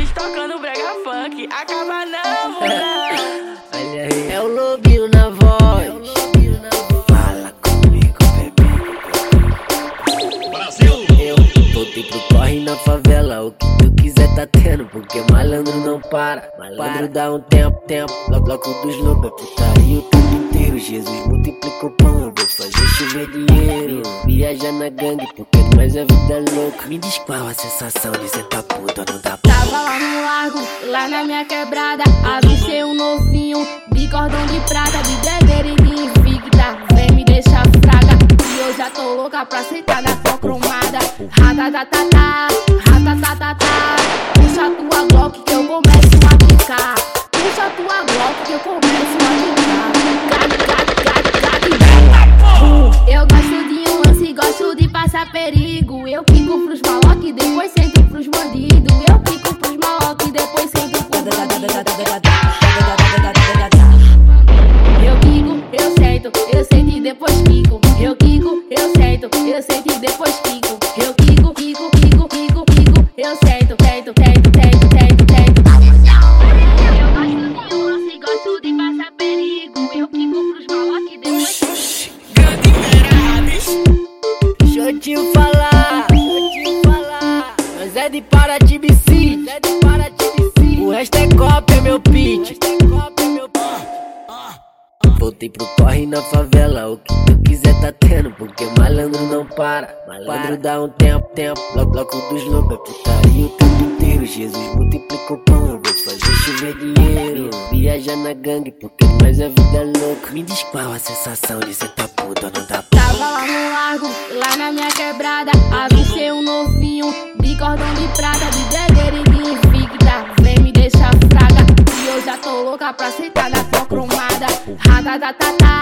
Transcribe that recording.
Luiz tocando brega funk. Acaba não, moleque. Olha aí, é o Lobinho na voz. Fala comigo, bebê. Brasil! Eu voltei pro corre na favela. O que tu quiser tá tendo, porque malandro não para. Malandro dá um tempo. Bloco dos lobos, é putaria o tempo inteiro. Jesus multiplica o pão, eu vou fazer chover dinheiro. Viajar na gangue, porque mais a vida é louca. Me diz qual a sensação de sentar puta, não dá pra. Tava lá no largo, lá na minha quebrada. Avistei um novinho, de cordão de prata, de dever e de invicta. Vem me deixar fraga, e eu já tô louca pra sentar na tua cromada. Ratatatata, ratatatata. Puxa tua Glock que eu começo a quicar. Puxa tua Glock que eu começo a quicar. Eu gosto de um lance, gosto de passar perigo. Eu pico pros maloque, depois sento pros bandidos. Eu pico pros maloque, depois sento pros bandidos. Eu quico, eu sento e depois quico. Eu quico, eu sento e depois quico. Eu quico, eu sento. Eu gosto de um lance, gosto de passar perigo. Eu pico pros maloque, depois sento. Deixa eu te falar, nós é de Paraty City, o resto é cópia, meu pitch. Voltei pro corre na favela, o que tu quiser tá tendo, porque malandro não para. Malandro dá um tempo, bloco dos lobos, é putaria o tempo inteiro. Jesus multiplica o pão, eu vou fazer chover dinheiro. Viajar na gangue, porque mais a vida é louca. Me diz qual a sensação de sentar puta, não dá pra. Tava lá no largo, lá na minha quebrada. Avistei um novinho, de cordão de prata, de dever e de invicta. Vem me deixar fraga, e eu já tô louca pra sentar na tua cromada. Ratatatata,